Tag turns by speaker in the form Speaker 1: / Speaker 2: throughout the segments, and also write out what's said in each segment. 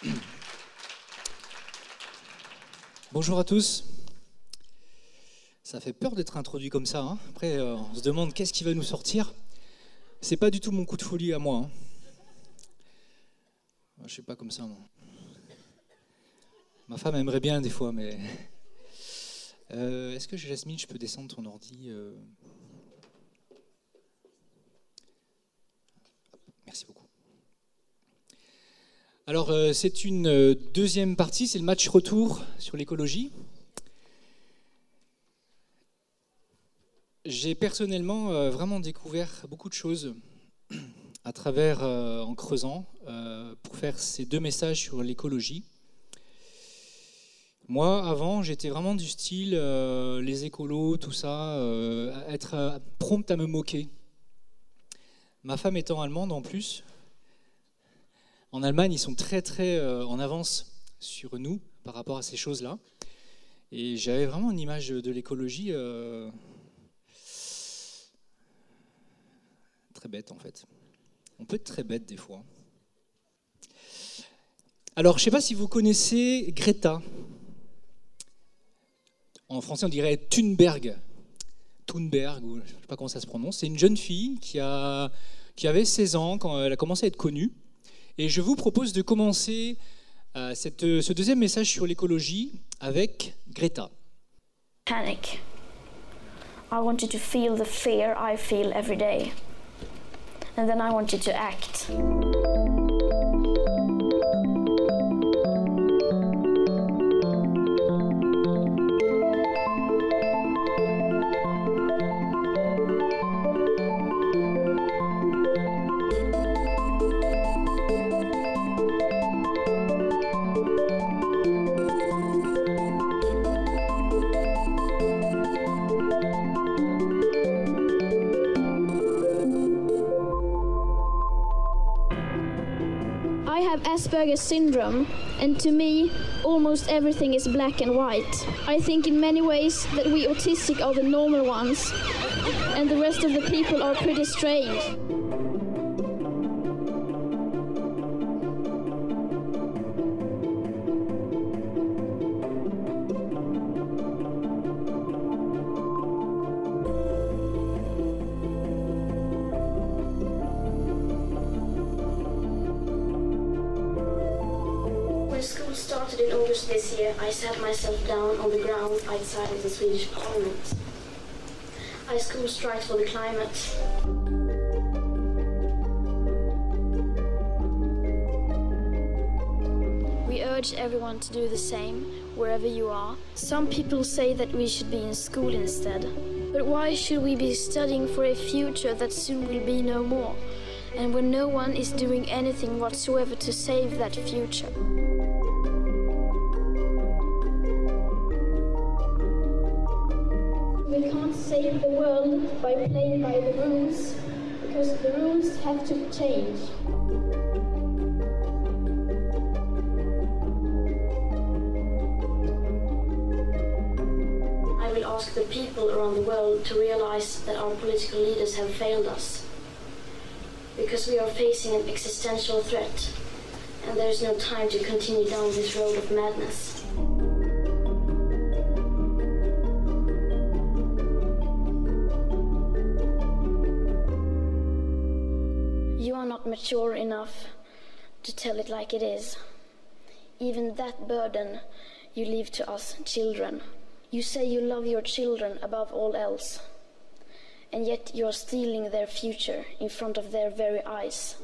Speaker 1: Bonjour à tous. Ça fait peur d'être introduit comme ça. Hein. Après, on se demande qu'est-ce qui va nous sortir. C'est pas du tout mon coup de folie à moi. Hein. Je suis pas comme ça, moi. Ma femme aimerait bien des fois, mais... Est-ce que Jasmine, je peux descendre ton ordi Merci beaucoup. Alors, c'est une deuxième partie, c'est le match retour sur l'écologie. J'ai personnellement vraiment découvert beaucoup de choses à travers, en creusant, pour faire ces deux messages sur l'écologie. Moi, avant, j'étais vraiment du style, les écolos, tout ça, être prompt à me moquer. Ma femme étant allemande en plus, en Allemagne, ils sont très en avance sur nous par rapport à ces choses-là. Et j'avais vraiment une image de l'écologie très bête en fait. On peut être très bête des fois. Alors, je ne sais pas si vous connaissez Greta. En français, on dirait Thunberg, ou je ne sais pas comment ça se prononce. C'est une jeune fille qui avait 16 ans quand elle a commencé à être connue. Et je vous propose de commencer ce deuxième message sur l'écologie avec Greta.
Speaker 2: Panic. I want you to feel the fear I feel every day. And then I want you to act. Asperger's syndrome, and to me, almost everything is black and white. I think in many ways that we autistic are the normal ones, and the rest of the people are pretty strange. This year, I sat myself down on the ground outside of the Swedish Parliament. I school strikes for the climate. We urge everyone to do the same, wherever you are. Some people say that we should be in school instead. But why should we be studying for a future that soon will be no more, and when no one is doing anything whatsoever to save that future? We can't save the world by playing by the rules, because the rules have to change. I will ask the people around the world to realize that our political leaders have failed us, because we are facing an existential threat, and there is no time to continue down this road of madness. You are not mature enough to tell it like it is. Even that burden you leave to us children. You say you love your children above all else, and yet you are stealing their future in front of their very eyes.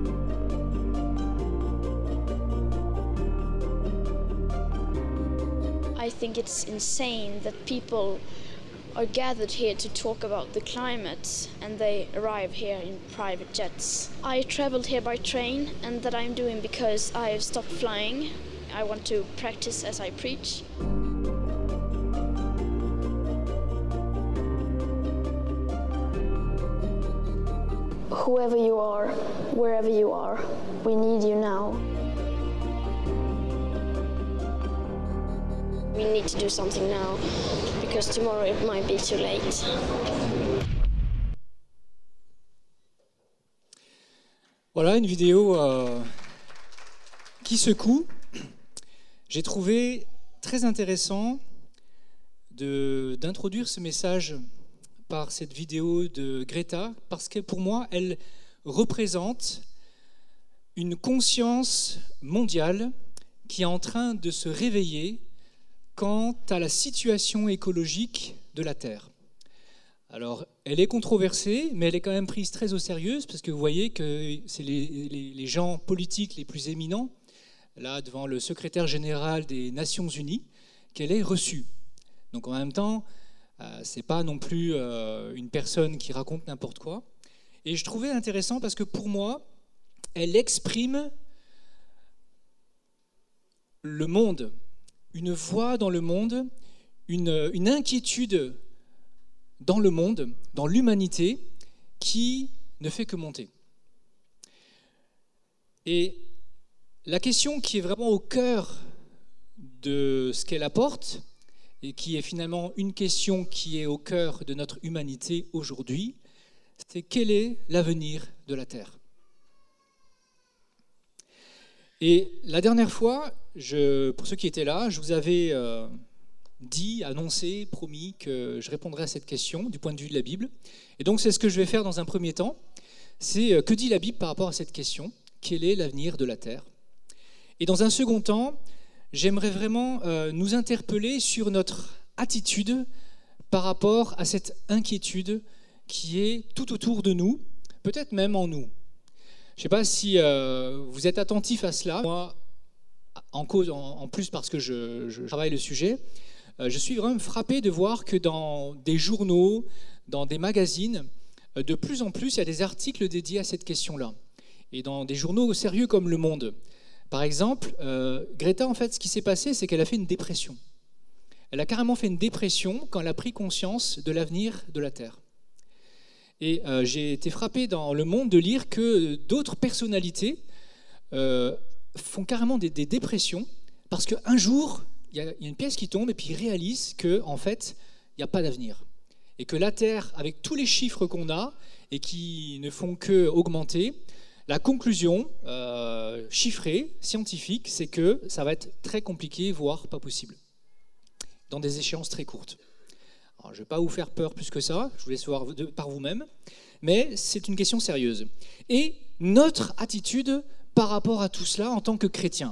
Speaker 2: I think it's insane that people are gathered here to talk about the climate, and they arrive here in private jets. I traveled here by train, and that I'm doing because I have stopped flying. I want to practice as I preach. Whoever you are, wherever you are, we need you now. We need to do something now, because tomorrow it might be too late.
Speaker 1: Voilà une vidéo qui secoue, j'ai trouvé très intéressant d'introduire ce message par cette vidéo de Greta, parce que pour moi, elle représente une conscience mondiale qui est en train de se réveiller quant à la situation écologique de la Terre. Alors, elle est controversée, mais elle est quand même prise très au sérieux, parce que vous voyez que c'est les gens politiques les plus éminents, là, devant le secrétaire général des Nations Unies, qu'elle est reçue. Donc, en même temps, c'est pas non plus une personne qui raconte n'importe quoi. Et je trouvais intéressant parce que pour moi, elle exprime le monde, une voix dans le monde, une inquiétude dans le monde, dans l'humanité, qui ne fait que monter. Et la question qui est vraiment au cœur de ce qu'elle apporte, et qui est finalement une question qui est au cœur de notre humanité aujourd'hui, c'est quel est l'avenir de la Terre ? Et la dernière fois, pour ceux qui étaient là, je vous avais annoncé, promis que je répondrais à cette question du point de vue de la Bible. Et donc c'est ce que je vais faire dans un premier temps. C'est que dit la Bible par rapport à cette question ? Quel est l'avenir de la Terre ? Et dans un second temps, j'aimerais vraiment nous interpeller sur notre attitude par rapport à cette inquiétude qui est tout autour de nous, peut-être même en nous. Je ne sais pas si vous êtes attentifs à cela. Moi, en plus parce que je travaille le sujet, je suis vraiment frappé de voir que dans des journaux, dans des magazines, de plus en plus, il y a des articles dédiés à cette question-là. Et dans des journaux sérieux comme Le Monde. Par exemple, Greta, en fait, ce qui s'est passé, c'est qu'elle a fait une dépression. Elle a carrément fait une dépression quand elle a pris conscience de l'avenir de la Terre. Et j'ai été frappé dans Le Monde de lire que d'autres personnalités font carrément des dépressions parce qu'un jour, il y a une pièce qui tombe et puis ils réalisent qu'en fait, il n'y a pas d'avenir. Et que la Terre, avec tous les chiffres qu'on a et qui ne font qu'augmenter, la conclusion chiffrée, scientifique, c'est que ça va être très compliqué, voire pas possible, dans des échéances très courtes. Alors, je ne vais pas vous faire peur plus que ça, je vous laisse voir par vous-même, mais c'est une question sérieuse. Et notre attitude par rapport à tout cela en tant que chrétien.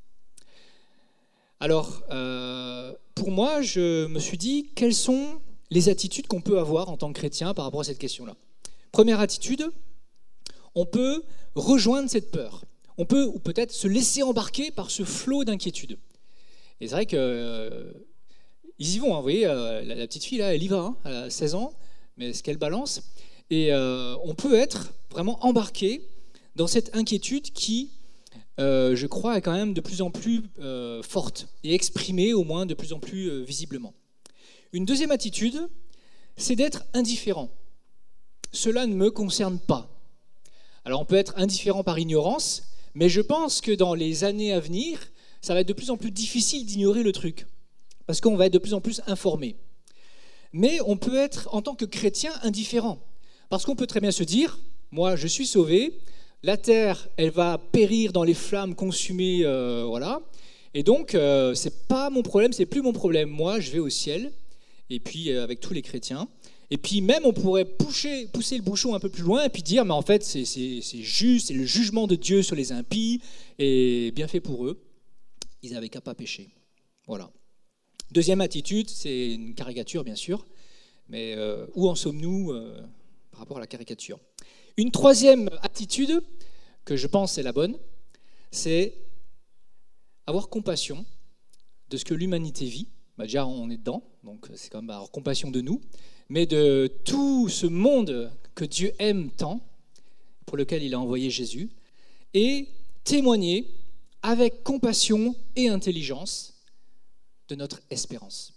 Speaker 1: Alors, pour moi, je me suis dit, quelles sont les attitudes qu'on peut avoir en tant que chrétien par rapport à cette question-là ? Première attitude, on peut rejoindre cette peur. On peut ou peut-être se laisser embarquer par ce flot d'inquiétude. Et c'est vrai que ils y vont, hein, vous voyez, la petite fille là, elle y va, hein, elle a 16 ans, mais ce qu'elle balance. Et on peut être vraiment embarqué dans cette inquiétude qui, je crois, est quand même de plus en plus forte et exprimée au moins de plus en plus visiblement. Une deuxième attitude, c'est d'être indifférent. Cela ne me concerne pas. Alors on peut être indifférent par ignorance, mais je pense que dans les années à venir, ça va être de plus en plus difficile d'ignorer le truc, parce qu'on va être de plus en plus informé. Mais on peut être, en tant que chrétien, indifférent, parce qu'on peut très bien se dire, moi je suis sauvé, la terre, elle va périr dans les flammes consumées, voilà, et donc c'est pas mon problème, c'est plus mon problème, moi je vais au ciel, et puis avec tous les chrétiens. Et puis même, on pourrait pousser le bouchon un peu plus loin et puis dire, mais en fait, c'est juste, c'est le jugement de Dieu sur les impies, et bien fait pour eux, ils n'avaient qu'à pas pécher. Voilà. Deuxième attitude, c'est une caricature, bien sûr, mais où en sommes-nous par rapport à la caricature ? Une troisième attitude, que je pense est la bonne, c'est avoir compassion de ce que l'humanité vit. Bah déjà, on est dedans, donc c'est quand même avoir compassion de nous, mais de tout ce monde que Dieu aime tant, pour lequel il a envoyé Jésus, et témoigner avec compassion et intelligence de notre espérance.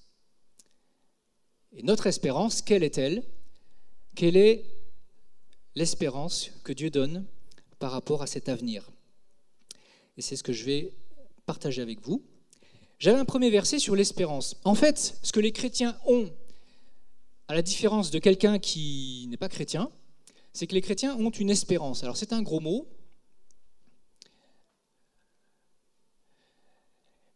Speaker 1: Et notre espérance, quelle est-elle ? Quelle est l'espérance que Dieu donne par rapport à cet avenir ? Et c'est ce que je vais partager avec vous. J'avais un premier verset sur l'espérance. En fait, ce que les chrétiens ont, à la différence de quelqu'un qui n'est pas chrétien, c'est que les chrétiens ont une espérance. Alors c'est un gros mot.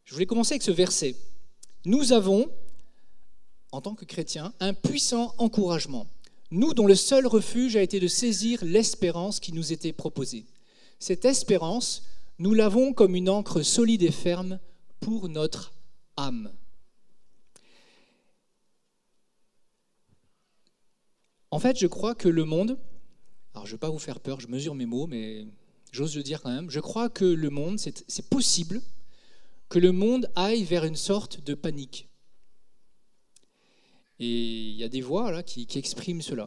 Speaker 1: Je voulais commencer avec ce verset. Nous avons, en tant que chrétiens, un puissant encouragement. Nous dont le seul refuge a été de saisir l'espérance qui nous était proposée. Cette espérance, nous l'avons comme une ancre solide et ferme pour notre âme. En fait, je crois que le monde, alors je ne vais pas vous faire peur, je mesure mes mots, mais j'ose le dire quand même, je crois que le monde, c'est possible que le monde aille vers une sorte de panique. Et il y a des voix là qui expriment cela.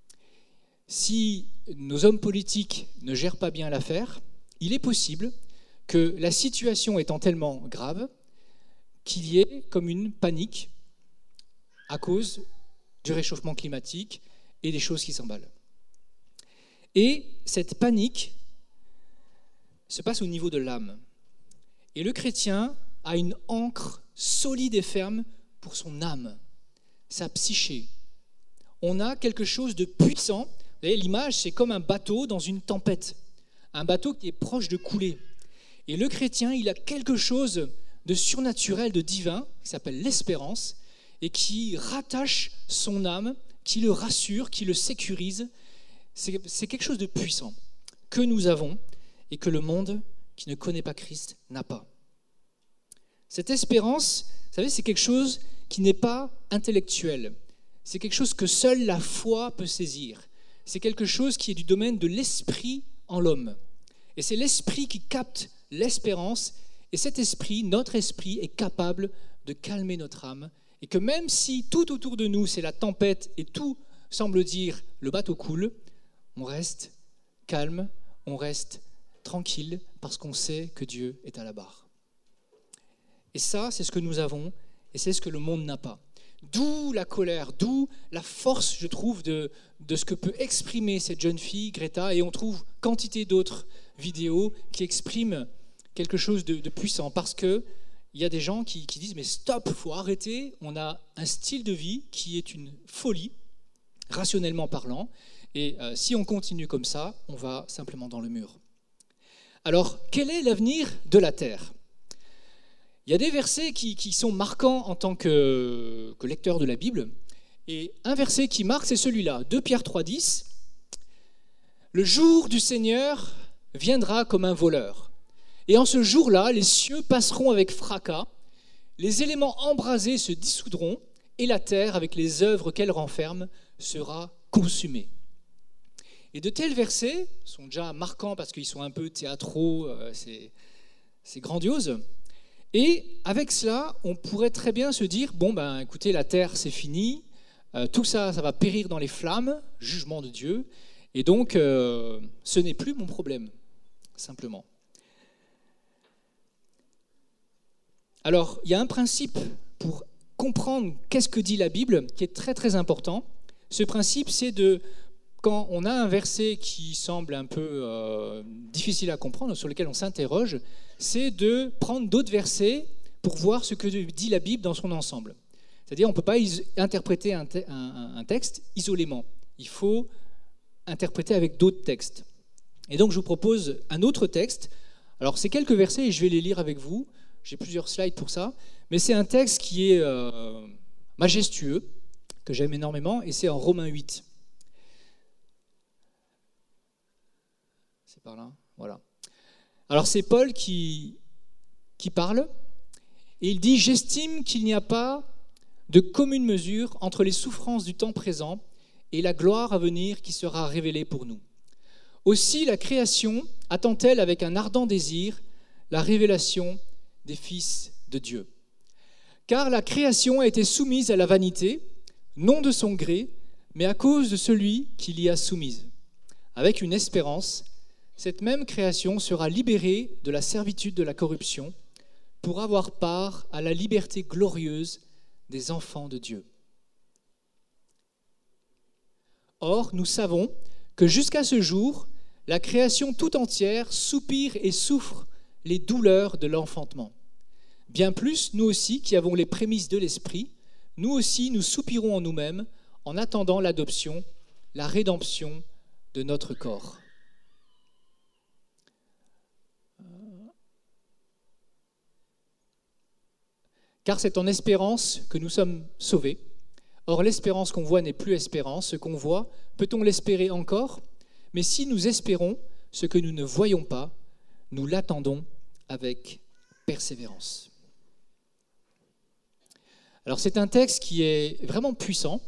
Speaker 1: Si nos hommes politiques ne gèrent pas bien l'affaire, il est possible que la situation étant tellement grave qu'il y ait comme une panique à cause du réchauffement climatique et des choses qui s'emballent. Et cette panique se passe au niveau de l'âme. Et le chrétien a une ancre solide et ferme pour son âme, sa psyché. On a quelque chose de puissant. Vous voyez, l'image, c'est comme un bateau dans une tempête. Un bateau qui est proche de couler. Et le chrétien, il a quelque chose de surnaturel, de divin, qui s'appelle l'espérance, et qui rattache son âme, qui le rassure, qui le sécurise. C'est quelque chose de puissant que nous avons et que le monde qui ne connaît pas Christ n'a pas. Cette espérance, vous savez, c'est quelque chose qui n'est pas intellectuel. C'est quelque chose que seule la foi peut saisir. C'est quelque chose qui est du domaine de l'esprit en l'homme. Et c'est l'esprit qui capte l'espérance. Et cet esprit, notre esprit, est capable de calmer notre âme. Et que même si tout autour de nous, c'est la tempête et tout semble dire le bateau coule, on reste calme, on reste tranquille parce qu'on sait que Dieu est à la barre. Et ça, c'est ce que nous avons et c'est ce que le monde n'a pas. D'où la colère, d'où la force, je trouve, de ce que peut exprimer cette jeune fille, Greta, et on trouve quantité d'autres vidéos qui expriment quelque chose de puissant, parce qu'il y a des gens qui disent « mais stop, il faut arrêter, on a un style de vie qui est une folie, rationnellement parlant, et si on continue comme ça, on va simplement dans le mur. » Alors, quel est l'avenir de la Terre ? Il y a des versets qui sont marquants en tant que lecteur de la Bible. Et un verset qui marque, c'est celui-là, 2 Pierre 3,10. « Le jour du Seigneur viendra comme un voleur. Et en ce jour-là, les cieux passeront avec fracas, les éléments embrasés se dissoudront, et la terre, avec les œuvres qu'elle renferme, sera consumée. » Et de tels versets sont déjà marquants parce qu'ils sont un peu théâtraux, c'est grandiose. Et avec cela, on pourrait très bien se dire, écoutez, la terre, c'est fini, tout ça, ça va périr dans les flammes, jugement de Dieu, et donc, ce n'est plus mon problème, simplement. Alors, il y a un principe pour comprendre qu'est-ce que dit la Bible, qui est très très important. Ce principe, c'est quand on a un verset qui semble un peu difficile à comprendre, sur lequel on s'interroge, c'est de prendre d'autres versets pour voir ce que dit la Bible dans son ensemble. C'est-à-dire, on ne peut pas interpréter un texte isolément. Il faut interpréter avec d'autres textes. Et donc, je vous propose un autre texte. Alors, c'est quelques versets et je vais les lire avec vous. J'ai plusieurs slides pour ça. Mais c'est un texte qui est majestueux, que j'aime énormément, et c'est en Romains 8. C'est par là, voilà. Alors c'est Paul qui parle, et il dit « J'estime qu'il n'y a pas de commune mesure entre les souffrances du temps présent et la gloire à venir qui sera révélée pour nous. Aussi la création attend-elle avec un ardent désir la révélation des fils de Dieu. Car la création a été soumise à la vanité, non de son gré, mais à cause de celui qui l'y a soumise. Avec une espérance, cette même création sera libérée de la servitude de la corruption pour avoir part à la liberté glorieuse des enfants de Dieu. Or, nous savons que jusqu'à ce jour, la création tout entière soupire et souffre les douleurs de l'enfantement. Bien plus, nous aussi, qui avons les prémices de l'Esprit, nous aussi, nous soupirons en nous-mêmes en attendant l'adoption, la rédemption de notre corps. Car c'est en espérance que nous sommes sauvés. Or, l'espérance qu'on voit n'est plus espérance. Ce qu'on voit, peut-on l'espérer encore? Mais si nous espérons ce que nous ne voyons pas, nous l'attendons avec persévérance. Alors, c'est un texte qui est vraiment puissant.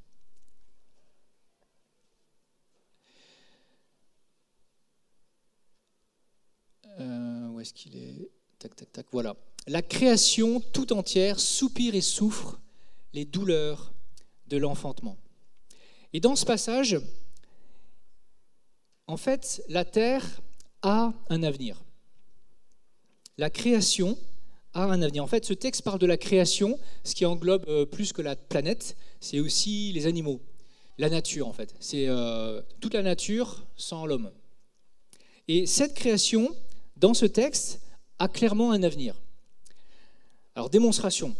Speaker 1: Où est-ce qu'il est? Tac, voilà. La création tout entière soupire et souffre les douleurs de l'enfantement. Et dans ce passage, en fait, la terre a un avenir. La création a un avenir. En fait, ce texte parle de la création, ce qui englobe plus que la planète, c'est aussi les animaux, la nature en fait. C'est toute la nature sans l'homme. Et cette création, dans ce texte, a clairement un avenir. Alors, démonstration.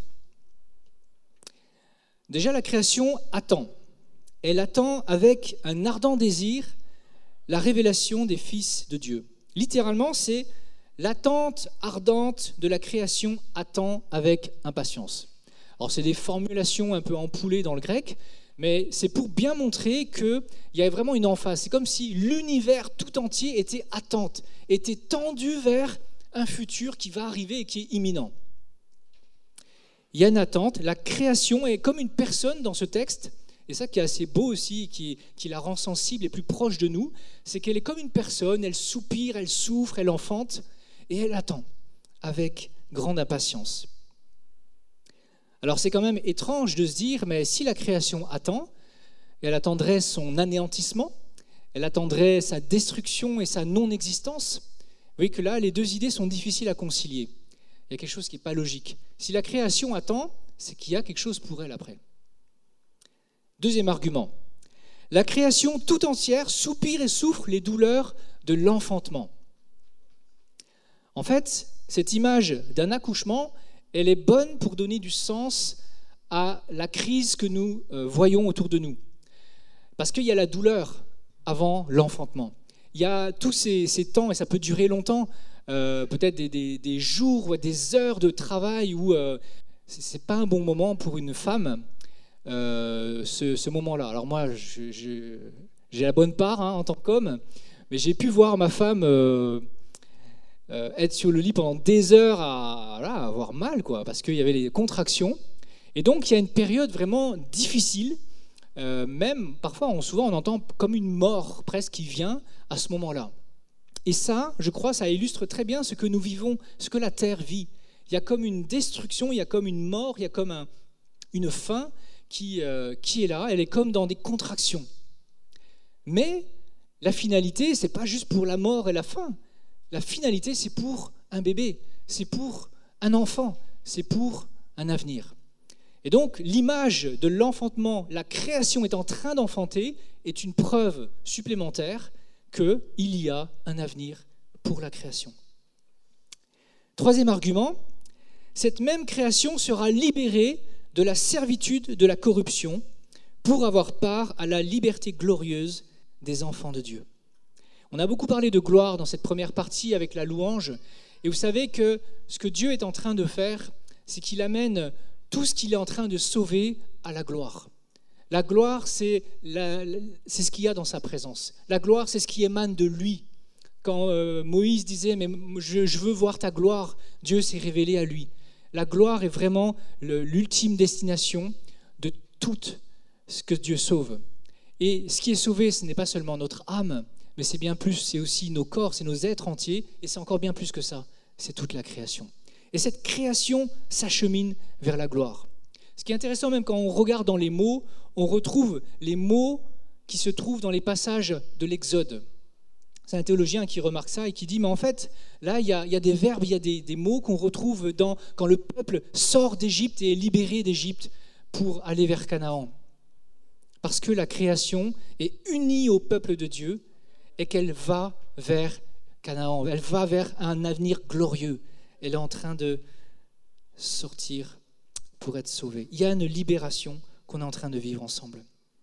Speaker 1: Déjà, la création attend. Elle attend avec un ardent désir la révélation des fils de Dieu. Littéralement, c'est l'attente ardente de la création attend avec impatience. Alors, c'est des formulations un peu empoulées dans le grec, mais c'est pour bien montrer qu'il y a vraiment une emphase. C'est comme si l'univers tout entier était attente, était tendu vers un futur qui va arriver et qui est imminent. Il y a une attente, la création est comme une personne dans ce texte, et ça qui est assez beau aussi, qui la rend sensible et plus proche de nous, c'est qu'elle est comme une personne, elle soupire, elle souffre, elle enfante, et elle attend avec grande impatience. Alors c'est quand même étrange de se dire, mais si la création attend, elle attendrait son anéantissement, elle attendrait sa destruction et sa non-existence. Vous voyez que là, les deux idées sont difficiles à concilier. Il y a quelque chose qui n'est pas logique. Si la création attend, c'est qu'il y a quelque chose pour elle après. Deuxième argument. La création tout entière soupire et souffre les douleurs de l'enfantement. En fait, cette image d'un accouchement, elle est bonne pour donner du sens à la crise que nous voyons autour de nous. Parce qu'il y a la douleur avant l'enfantement. Il y a tous ces temps, et ça peut durer longtemps, peut-être des jours ou des heures de travail où ce n'est pas un bon moment pour une femme, ce moment-là. Alors moi, j'ai la bonne part en tant qu'homme, mais j'ai pu voir ma femme être sur le lit pendant des heures à avoir mal, parce qu'il y avait les contractions. Et donc, il y a une période vraiment difficile. Même, parfois, souvent, on entend comme une mort presque qui vient à ce moment-là. Et ça, je crois, ça illustre très bien ce que nous vivons, ce que la terre vit. Il y a comme une destruction, il y a comme une mort, il y a comme une fin qui est là. Elle est comme dans des contractions. Mais la finalité, ce n'est pas juste pour la mort et la fin. La finalité, c'est pour un bébé, c'est pour un enfant, c'est pour un avenir. Et donc, l'image de l'enfantement, la création est en train d'enfanter, est une preuve supplémentaire qu'il y a un avenir pour la création. Troisième argument, cette même création sera libérée de la servitude de la corruption pour avoir part à la liberté glorieuse des enfants de Dieu. On a beaucoup parlé de gloire dans cette première partie avec la louange, et vous savez que ce que Dieu est en train de faire, c'est qu'il amène tout ce qu'il est en train de sauver à la gloire. La gloire, c'est ce qu'il y a dans sa présence. La gloire, c'est ce qui émane de lui. Quand Moïse disait « mais je veux voir ta gloire », Dieu s'est révélé à lui. La gloire est vraiment l'ultime destination de tout ce que Dieu sauve. Et ce qui est sauvé, ce n'est pas seulement notre âme, mais c'est bien plus, c'est aussi nos corps, c'est nos êtres entiers, et c'est encore bien plus que ça, c'est toute la création. Et cette création s'achemine vers la gloire. Ce qui est intéressant, même quand on regarde dans les mots, on retrouve les mots qui se trouvent dans les passages de l'Exode. C'est un théologien qui remarque ça et qui dit, mais en fait, là, il y a des verbes, il y a des mots qu'on retrouve quand le peuple sort d'Égypte et est libéré d'Égypte pour aller vers Canaan. Parce que la création est unie au peuple de Dieu et qu'elle va vers Canaan, elle va vers un avenir glorieux. Elle est en train de sortir pour être sauvée. Il y a une libération qu'on est en train de vivre ensemble.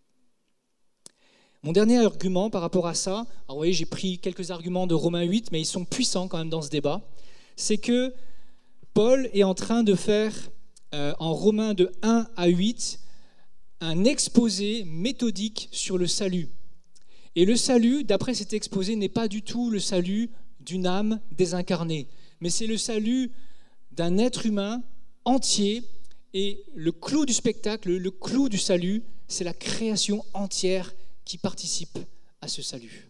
Speaker 1: Mon dernier argument par rapport à ça, alors vous voyez, j'ai pris quelques arguments de Romains 8, mais ils sont puissants quand même dans ce débat, c'est que Paul est en train de faire en Romains de 1 à 8 un exposé méthodique sur le salut. Et le salut, d'après cet exposé, n'est pas du tout le salut d'une âme désincarnée, mais c'est le salut d'un être humain entier. Et le clou du spectacle, le clou du salut, c'est la création entière qui participe à ce salut.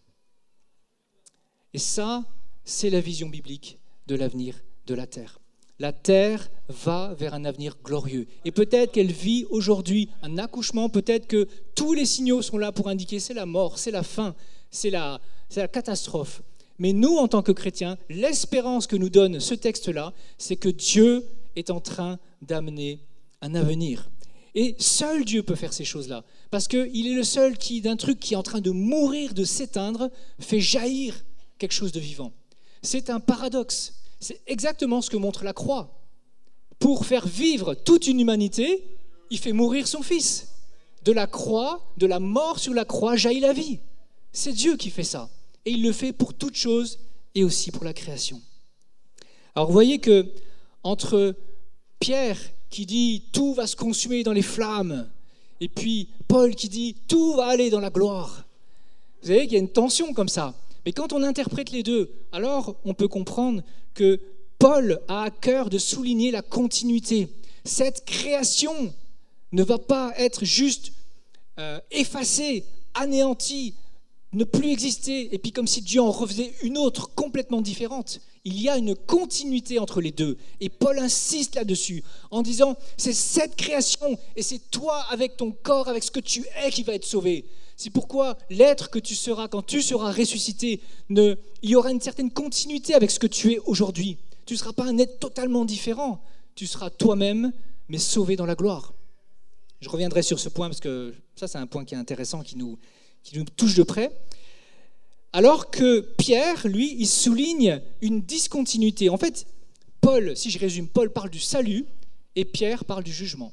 Speaker 1: Et ça, c'est la vision biblique de l'avenir de la terre. La terre va vers un avenir glorieux. Et peut-être qu'elle vit aujourd'hui un accouchement, peut-être que tous les signaux sont là pour indiquer c'est la mort, c'est la fin, c'est la catastrophe. Mais nous, en tant que chrétiens, l'espérance que nous donne ce texte-là, c'est que Dieu est en train d'amener un avenir. Et seul Dieu peut faire ces choses-là. Parce qu'il est le seul qui, d'un truc qui est en train de mourir, de s'éteindre, fait jaillir quelque chose de vivant. C'est un paradoxe. C'est exactement ce que montre la croix. Pour faire vivre toute une humanité, il fait mourir son fils. De la croix, de la mort sur la croix, jaillit la vie. C'est Dieu qui fait ça. Et il le fait pour toutes choses et aussi pour la création. Alors vous voyez que entre Pierre qui dit « tout va se consumer dans les flammes » et puis Paul qui dit « tout va aller dans la gloire ». Vous savez qu'il y a une tension comme ça. Mais quand on interprète les deux, alors on peut comprendre que Paul a à cœur de souligner la continuité. Cette création ne va pas être juste effacée, anéantie, ne plus exister, et puis comme si Dieu en refaisait une autre complètement différente. Il y a une continuité entre les deux. Et Paul insiste là-dessus en disant, c'est cette création et c'est toi avec ton corps, avec ce que tu es qui va être sauvé. C'est pourquoi l'être que tu seras quand tu seras ressuscité, il y aura une certaine continuité avec ce que tu es aujourd'hui. Tu ne seras pas un être totalement différent. Tu seras toi-même, mais sauvé dans la gloire. Je reviendrai sur ce point parce que ça, c'est un point qui est intéressant, qui nous touche de près. Alors que Pierre, lui, il souligne une discontinuité. En fait, Paul, si je résume, Paul parle du salut et Pierre parle du jugement.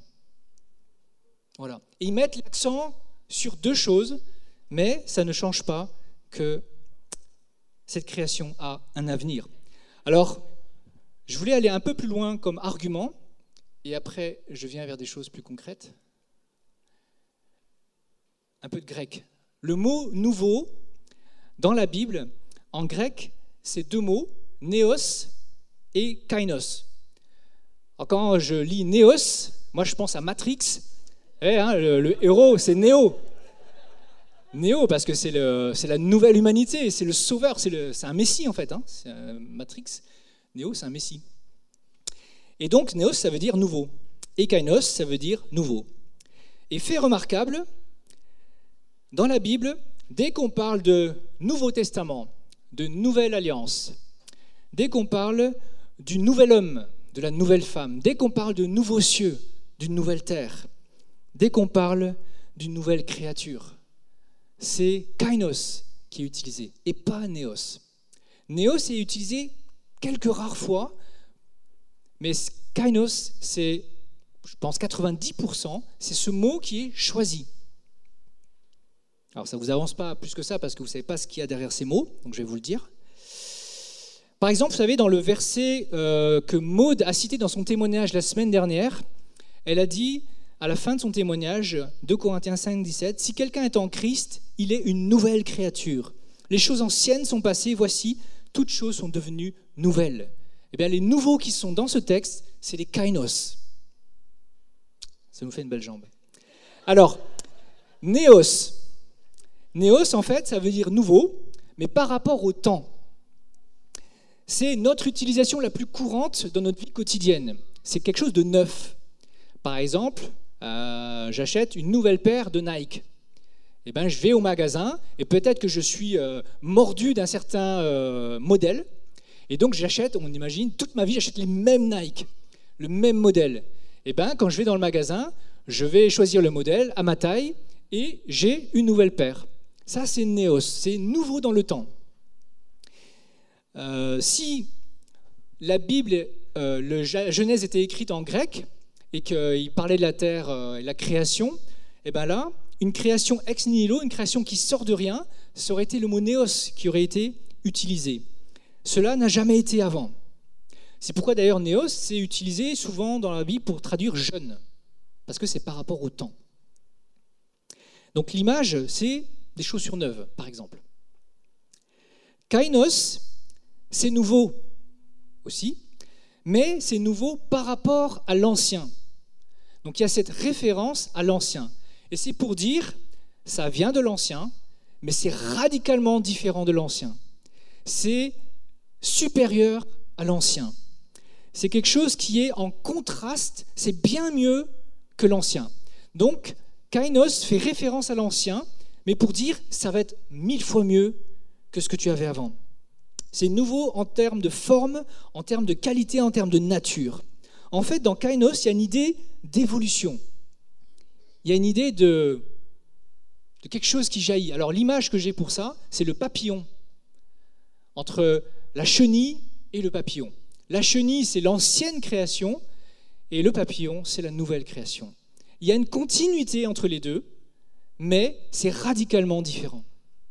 Speaker 1: Voilà. Et ils mettent l'accent sur deux choses, mais ça ne change pas que cette création a un avenir. Alors, je voulais aller un peu plus loin comme argument, et après, je viens vers des choses plus concrètes. Un peu de grec. Le mot « nouveau », dans la Bible, en grec, c'est deux mots, « néos » et « kainos ». Alors, quand je lis « néos », moi je pense à Matrix. Le héros, c'est Néo. Néo, parce que c'est la nouvelle humanité, c'est le sauveur, c'est un messie en fait. C'est Matrix. Néo, c'est un messie. Et donc, Néos, ça veut dire nouveau. Et Kainos, ça veut dire nouveau. Et fait remarquable, dans la Bible, dès qu'on parle de Nouveau Testament, de Nouvelle Alliance, dès qu'on parle du nouvel homme, de la nouvelle femme, dès qu'on parle de nouveaux cieux, d'une nouvelle terre, dès qu'on parle d'une nouvelle créature, c'est kainos qui est utilisé et pas néos. Néos est utilisé quelques rares fois, mais kainos, c'est, je pense, 90%, c'est ce mot qui est choisi. Alors ça ne vous avance pas plus que ça parce que vous ne savez pas ce qu'il y a derrière ces mots, donc je vais vous le dire. Par exemple, vous savez, dans le verset que Maud a cité dans son témoignage la semaine dernière, elle a dit, à la fin de son témoignage, 2 Corinthiens 5, 17, « Si quelqu'un est en Christ, il est une nouvelle créature. Les choses anciennes sont passées, voici, toutes choses sont devenues nouvelles. » Eh bien, les nouveaux qui sont dans ce texte, c'est les kainos. Ça nous fait une belle jambe. Alors, néos. Néos, en fait, ça veut dire nouveau, mais par rapport au temps. C'est notre utilisation la plus courante dans notre vie quotidienne. C'est quelque chose de neuf. Par exemple, j'achète une nouvelle paire de Nike. Eh ben, je vais au magasin et peut-être que je suis mordu d'un certain modèle. Et donc, j'achète, on imagine, toute ma vie, j'achète les mêmes Nike, le même modèle. Eh ben, quand je vais dans le magasin, je vais choisir le modèle à ma taille et j'ai une nouvelle paire. Ça, c'est néos, c'est nouveau dans le temps. Si la Bible, Genèse était écrite en grec et qu'il parlait de la terre et la création, et bien là, une création ex nihilo, une création qui sort de rien, ça aurait été le mot néos qui aurait été utilisé. Cela n'a jamais été avant. C'est pourquoi d'ailleurs néos, c'est utilisé souvent dans la Bible pour traduire jeune, parce que c'est par rapport au temps. Donc l'image, c'est des chaussures neuves, par exemple. Kainos, c'est nouveau aussi, mais c'est nouveau par rapport à l'ancien. Donc il y a cette référence à l'ancien. Et c'est pour dire, ça vient de l'ancien, mais c'est radicalement différent de l'ancien. C'est supérieur à l'ancien. C'est quelque chose qui est en contraste, c'est bien mieux que l'ancien. Donc, Kainos fait référence à l'ancien, mais pour dire, ça va être 1000 fois mieux que ce que tu avais avant. C'est nouveau en termes de forme, en termes de qualité, en termes de nature. En fait, dans Kainos, il y a une idée d'évolution. Il y a une idée de quelque chose qui jaillit. Alors l'image que j'ai pour ça, c'est le papillon. Entre la chenille et le papillon. La chenille, c'est l'ancienne création, et le papillon, c'est la nouvelle création. Il y a une continuité entre les deux, mais c'est radicalement différent.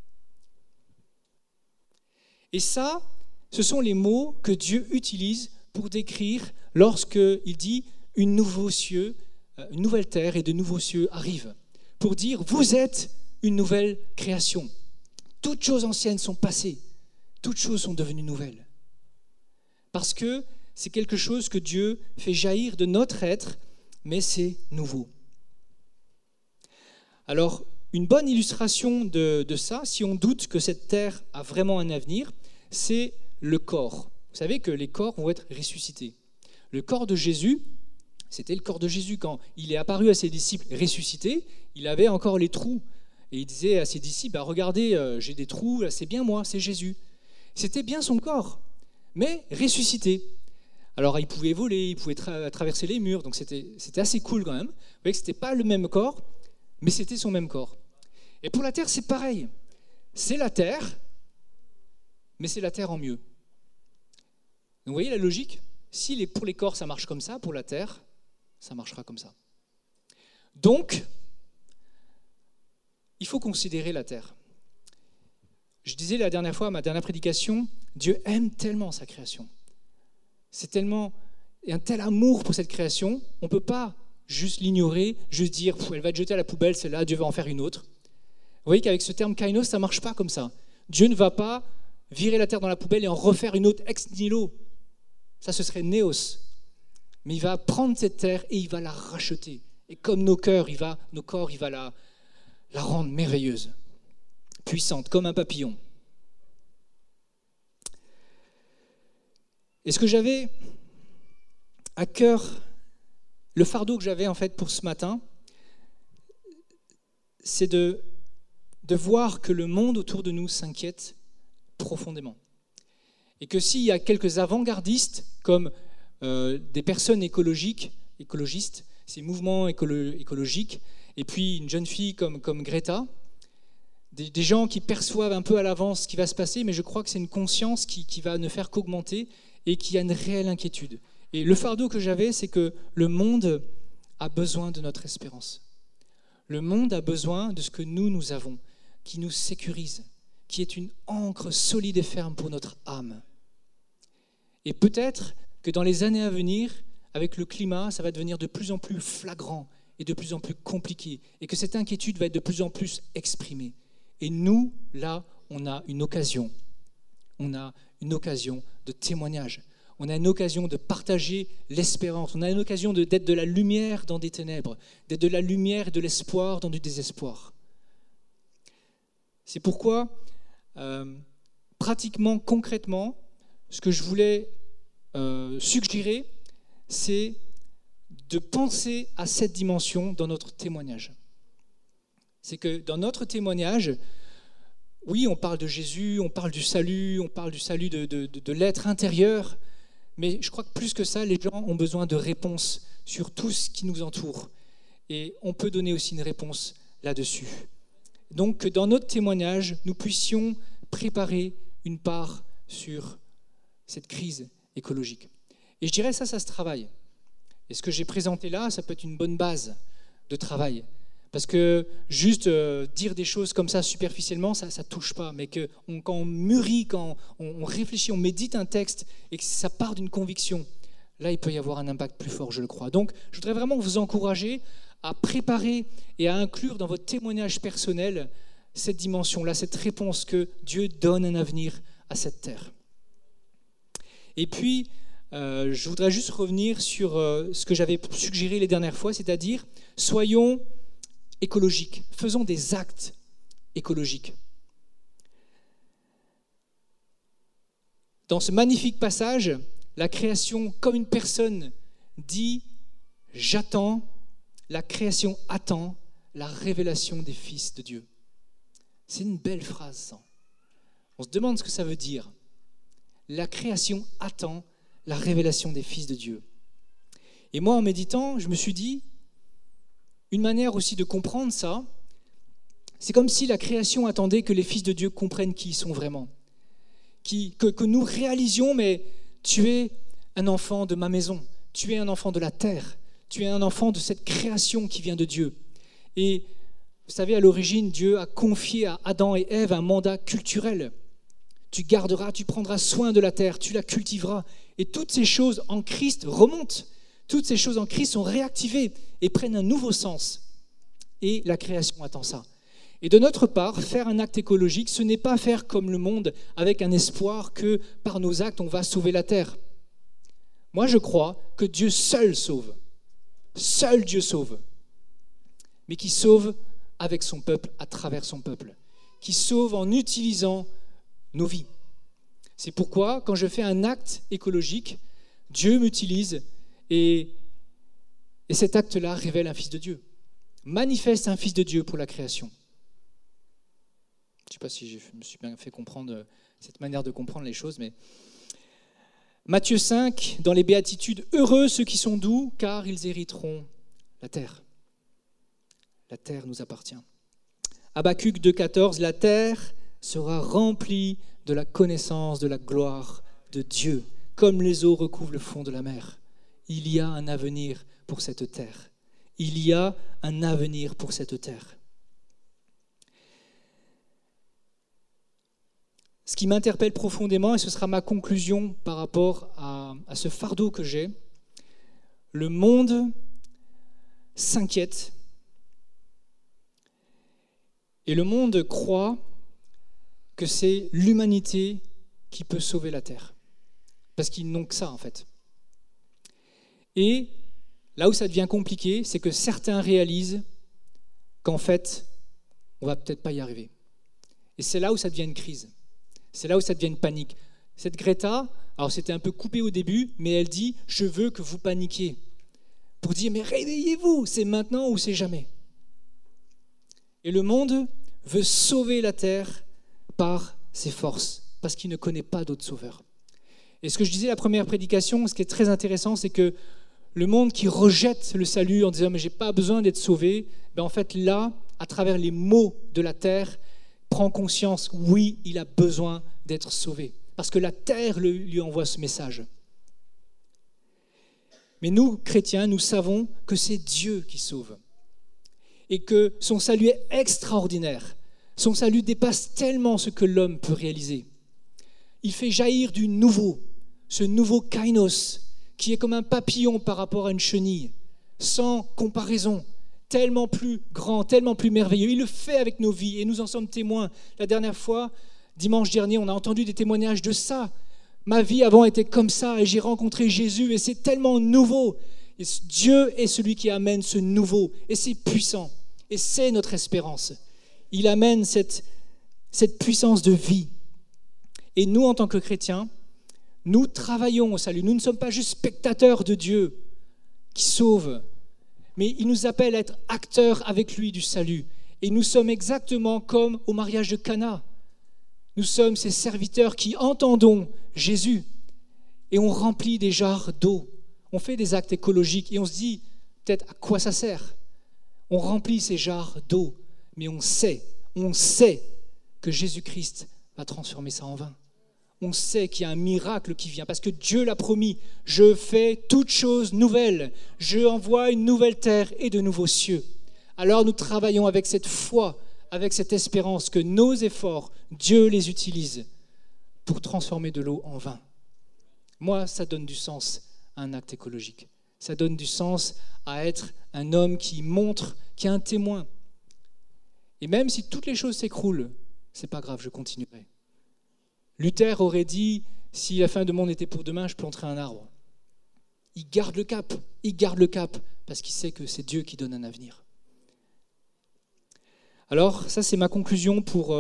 Speaker 1: Et ça, ce sont les mots que Dieu utilise pour décrire lorsqu'il dit « une nouvelle terre et de nouveaux cieux arrivent ». Pour dire « vous êtes une nouvelle création ». Toutes choses anciennes sont passées, toutes choses sont devenues nouvelles. Parce que c'est quelque chose que Dieu fait jaillir de notre être, mais c'est nouveau. Alors, une bonne illustration de ça, si on doute que cette terre a vraiment un avenir, c'est le corps. Vous savez que les corps vont être ressuscités. Le corps de Jésus, c'était le corps de Jésus. Quand il est apparu à ses disciples ressuscités, il avait encore les trous. Et il disait à ses disciples, regardez, j'ai des trous, là, c'est bien moi, c'est Jésus. C'était bien son corps, mais ressuscité. Alors il pouvait voler, il pouvait traverser les murs, donc c'était assez cool quand même. Vous voyez que ce n'était pas le même corps, mais c'était son même corps. Et pour la terre, c'est pareil. C'est la terre, mais c'est la terre en mieux. Donc vous voyez la logique ? Si pour les corps, ça marche comme ça, pour la terre, ça marchera comme ça. Donc, il faut considérer la terre. Je disais la dernière fois, à ma dernière prédication, Dieu aime tellement sa création. C'est tellement, il y a un tel amour pour cette création, on ne peut pas juste l'ignorer, juste dire elle va être jetée à la poubelle, celle-là, Dieu va en faire une autre. Vous voyez qu'avec ce terme kainos, ça ne marche pas comme ça. Dieu ne va pas virer la terre dans la poubelle et en refaire une autre ex nihilo. Ça, ce serait néos. Mais il va prendre cette terre et il va la racheter. Et comme nos corps, il va la rendre merveilleuse, puissante, comme un papillon. Et ce que j'avais à cœur, le fardeau que j'avais en fait pour ce matin, c'est de voir que le monde autour de nous s'inquiète profondément. Et que s'il y a quelques avant-gardistes, comme des personnes écologistes, ces mouvements écologiques, et puis une jeune fille comme Greta, des gens qui perçoivent un peu à l'avance ce qui va se passer, mais je crois que c'est une conscience qui va ne faire qu'augmenter et qui a une réelle inquiétude. Et le fardeau que j'avais, c'est que le monde a besoin de notre espérance. Le monde a besoin de ce que nous avons, qui nous sécurise, qui est une ancre solide et ferme pour notre âme. Et peut-être que dans les années à venir, avec le climat, ça va devenir de plus en plus flagrant et de plus en plus compliqué, et que cette inquiétude va être de plus en plus exprimée. Et nous, là, on a une occasion. On a une occasion de témoignage. On a une occasion de partager l'espérance. On a une occasion d'être de la lumière dans des ténèbres, d'être de la lumière et de l'espoir dans du désespoir. C'est pourquoi, pratiquement, concrètement, ce que je voulais suggérer, c'est de penser à cette dimension dans notre témoignage. C'est que dans notre témoignage, oui, on parle de Jésus, on parle du salut de l'être intérieur, mais je crois que plus que ça, les gens ont besoin de réponses sur tout ce qui nous entoure. Et on peut donner aussi une réponse là-dessus. Donc, que dans notre témoignage, nous puissions préparer une part sur cette crise écologique. Et je dirais ça se travaille. Et ce que j'ai présenté là, ça peut être une bonne base de travail. Parce que juste dire des choses comme ça superficiellement, ça ne touche pas. Mais quand on mûrit, quand on réfléchit, on médite un texte et que ça part d'une conviction, là, il peut y avoir un impact plus fort, je le crois. Donc, je voudrais vraiment vous encourager à préparer et à inclure dans votre témoignage personnel cette dimension-là, cette réponse que Dieu donne un avenir à cette terre. Et puis, je voudrais juste revenir sur ce que j'avais suggéré les dernières fois, c'est-à-dire, soyons écologiques, faisons des actes écologiques. Dans ce magnifique passage, la création, comme une personne dit « J'attends », la création attend la révélation des fils de Dieu. C'est une belle phrase, ça. On se demande ce que ça veut dire. La création attend la révélation des fils de Dieu. Et moi, en méditant, je me suis dit, une manière aussi de comprendre ça, c'est comme si la création attendait que les fils de Dieu comprennent qui ils sont vraiment. Que nous réalisions, mais tu es un enfant de ma maison, tu es un enfant de la terre, tu es un enfant de cette création qui vient de Dieu. Et vous savez, à l'origine, Dieu a confié à Adam et Ève un mandat culturel. Tu garderas, tu prendras soin de la terre, tu la cultiveras. Et toutes ces choses en Christ remontent. Toutes ces choses en Christ sont réactivées et prennent un nouveau sens. Et la création attend ça. Et de notre part, faire un acte écologique, ce n'est pas faire comme le monde avec un espoir que par nos actes, on va sauver la terre. Moi, je crois que Dieu seul sauve. Seul Dieu sauve. Mais qui sauve avec son peuple, à travers son peuple. Qui sauve en utilisant nos vies. C'est pourquoi, quand je fais un acte écologique, Dieu m'utilise et cet acte-là révèle un fils de Dieu. Manifeste un fils de Dieu pour la création. Je ne sais pas si je me suis bien fait comprendre cette manière de comprendre les choses, mais Matthieu 5, dans les béatitudes, « Heureux ceux qui sont doux, car ils hériteront la terre. » La terre nous appartient. Habakkuk 2,14, « La terre sera remplie de la connaissance de la gloire de Dieu, comme les eaux recouvrent le fond de la mer. » Il y a un avenir pour cette terre. Il y a un avenir pour cette terre. Ce qui m'interpelle profondément, et ce sera ma conclusion par rapport à ce fardeau que j'ai, le monde s'inquiète et le monde croit que c'est l'humanité qui peut sauver la terre. Parce qu'ils n'ont que ça, en fait. Et là où ça devient compliqué, c'est que certains réalisent qu'en fait, on ne va peut-être pas y arriver. Et c'est là où ça devient une crise. C'est là où ça devient une panique. Cette Greta, alors c'était un peu coupé au début, mais elle dit « Je veux que vous paniquiez ». Pour dire « Mais réveillez-vous, c'est maintenant ou c'est jamais ». Et le monde veut sauver la terre par ses forces, parce qu'il ne connaît pas d'autre sauveur. Et ce que je disais la première prédication, ce qui est très intéressant, c'est que le monde qui rejette le salut en disant « Mais j'ai pas besoin d'être sauvé », ben en fait là, à travers les maux de la terre, prend conscience, oui, il a besoin d'être sauvé. Parce que la terre lui envoie ce message. Mais nous, chrétiens, nous savons que c'est Dieu qui sauve. Et que son salut est extraordinaire. Son salut dépasse tellement ce que l'homme peut réaliser. Il fait jaillir du nouveau, ce nouveau kainos, qui est comme un papillon par rapport à une chenille, sans comparaison, tellement plus grand, tellement plus merveilleux. Il le fait avec nos vies et nous en sommes témoins. La dernière fois, dimanche dernier, on a entendu des témoignages de ça. Ma vie avant était comme ça et j'ai rencontré Jésus et c'est tellement nouveau. Et Dieu est celui qui amène ce nouveau et c'est puissant. Et c'est notre espérance. Il amène cette puissance de vie. Et nous, en tant que chrétiens, nous travaillons au salut. Nous ne sommes pas juste spectateurs de Dieu qui sauve, mais il nous appelle à être acteurs avec lui du salut. Et nous sommes exactement comme au mariage de Cana. Nous sommes ces serviteurs qui entendons Jésus et on remplit des jarres d'eau. On fait des actes écologiques et on se dit peut-être à quoi ça sert. On remplit ces jarres d'eau, mais on sait que Jésus-Christ va transformer ça en vin. On sait qu'il y a un miracle qui vient parce que Dieu l'a promis. Je fais toutes choses nouvelles. Je envoie une nouvelle terre et de nouveaux cieux. alors nous travaillons avec cette foi, avec cette espérance que nos efforts, Dieu les utilise pour transformer de l'eau en vin. Moi, ça donne du sens à un acte écologique. Ça donne du sens à être un homme qui montre, qui est un témoin. Et même si toutes les choses s'écroulent, c'est pas grave, je continuerai. Luther aurait dit, si la fin du monde était pour demain, je planterai un arbre. Il garde le cap, parce qu'il sait que c'est Dieu qui donne un avenir. Alors, ça c'est ma conclusion pour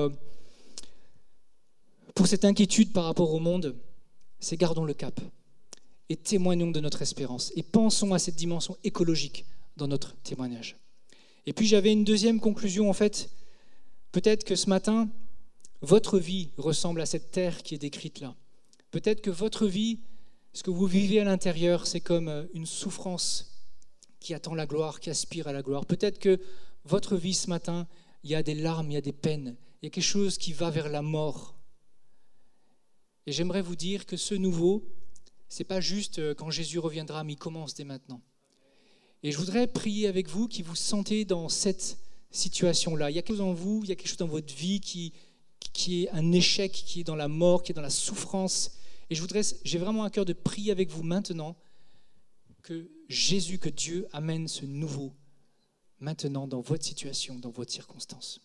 Speaker 1: cette inquiétude par rapport au monde, c'est gardons le cap et témoignons de notre espérance et pensons à cette dimension écologique dans notre témoignage. Et puis j'avais une deuxième conclusion en fait, peut-être que ce matin, votre vie ressemble à cette terre qui est décrite là. Peut-être que votre vie, ce que vous vivez à l'intérieur, c'est comme une souffrance qui attend la gloire, qui aspire à la gloire. Peut-être que votre vie ce matin, il y a des larmes, il y a des peines, il y a quelque chose qui va vers la mort. Et j'aimerais vous dire que ce nouveau, ce n'est pas juste quand Jésus reviendra, mais il commence dès maintenant. Et je voudrais prier avec vous qui vous sentez dans cette situation-là. Il y a quelque chose en vous, il y a quelque chose dans votre vie qui est un échec, qui est dans la mort, qui est dans la souffrance. Et j'ai vraiment à cœur de prier avec vous maintenant que Jésus, que Dieu amène ce nouveau maintenant dans votre situation, dans votre circonstance.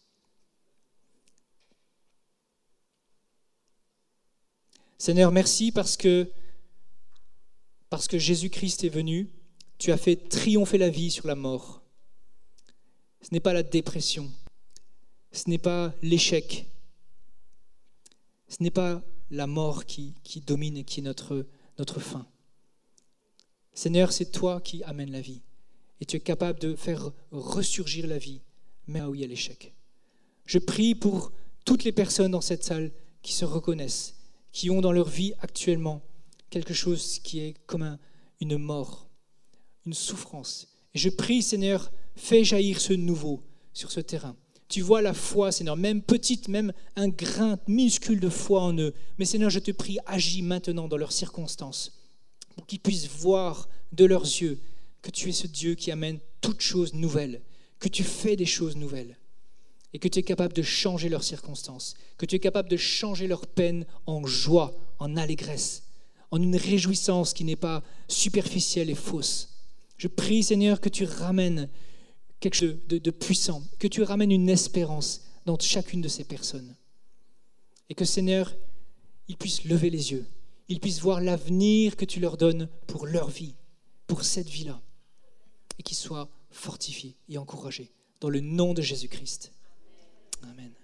Speaker 1: Seigneur, merci parce que Jésus-Christ est venu, tu as fait triompher la vie sur la mort. Ce n'est pas la dépression, ce n'est pas l'échec, ce n'est pas la mort qui domine et qui est notre fin. Seigneur, c'est toi qui amènes la vie et tu es capable de faire ressurgir la vie, même là où il y a l'échec. Je prie pour toutes les personnes dans cette salle qui se reconnaissent, qui ont dans leur vie actuellement quelque chose qui est comme une mort, une souffrance. Et je prie, Seigneur, fais jaillir ce nouveau sur ce terrain. Tu vois la foi, Seigneur, même petite, même un grain minuscule de foi en eux. Mais Seigneur, je te prie, agis maintenant dans leurs circonstances pour qu'ils puissent voir de leurs yeux que tu es ce Dieu qui amène toutes choses nouvelles, que tu fais des choses nouvelles et que tu es capable de changer leurs circonstances, que tu es capable de changer leur peine en joie, en allégresse, en une réjouissance qui n'est pas superficielle et fausse. Je prie, Seigneur, que tu ramènes quelque chose de puissant, que tu ramènes une espérance dans chacune de ces personnes. Et que, Seigneur, ils puissent lever les yeux, ils puissent voir l'avenir que tu leur donnes pour leur vie, pour cette vie-là, et qu'ils soient fortifiés et encouragés dans le nom de Jésus-Christ. Amen.